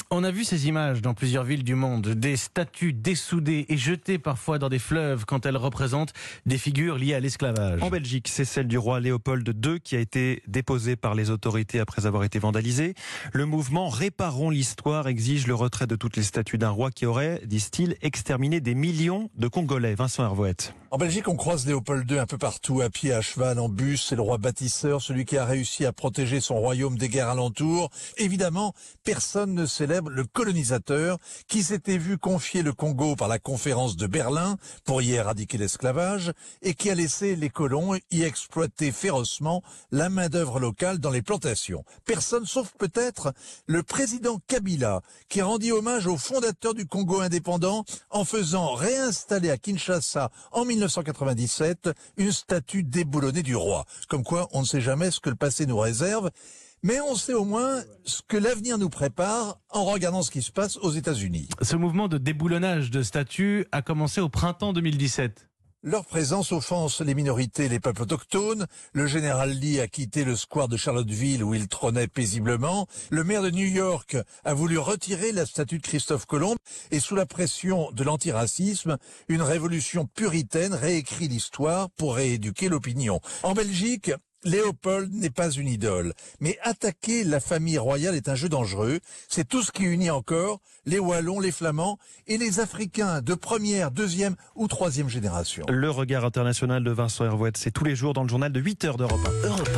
On a vu ces images dans plusieurs villes du monde, des statues dessoudées et jetées parfois dans des fleuves quand elles représentent des figures liées à l'esclavage. En Belgique, c'est celle du roi Léopold II qui a été déposée par les autorités après avoir été vandalisée. Le mouvement Réparons l'histoire exige le retrait de toutes les statues d'un roi qui aurait, disent-ils, exterminé des millions de Congolais. Vincent Hervouette. En Belgique, on croise Léopold II un peu partout, à pied, à cheval, en bus. C'est le roi bâtisseur, celui qui a réussi à protéger son royaume des guerres alentours. Évidemment, personne ne célèbre le colonisateur qui s'était vu confier le Congo par la conférence de Berlin pour y éradiquer l'esclavage et qui a laissé les colons y exploiter férocement la main-d'œuvre locale dans les plantations. Personne, sauf peut-être le président Kabila, qui rendit hommage au fondateur du Congo indépendant en faisant réinstaller à Kinshasa en 1997 une statue déboulonnée du roi. Comme quoi, on ne sait jamais ce que le passé nous réserve. Mais on sait au moins ce que l'avenir nous prépare en regardant ce qui se passe aux États-Unis. Ce mouvement de déboulonnage de statues a commencé au printemps 2017. Leur présence offense les minorités et les peuples autochtones. Le général Lee a quitté le square de Charlottesville où il trônait paisiblement. Le maire de New York a voulu retirer la statue de Christophe Colomb. Et sous la pression de l'antiracisme, une révolution puritaine réécrit l'histoire pour rééduquer l'opinion. En Belgique, Léopold n'est pas une idole, mais attaquer la famille royale est un jeu dangereux. C'est tout ce qui unit encore les Wallons, les Flamands et les Africains de première, deuxième ou troisième génération. Le regard international de Vincent Hervouette, c'est tous les jours dans le journal de 8h d'Europe 1.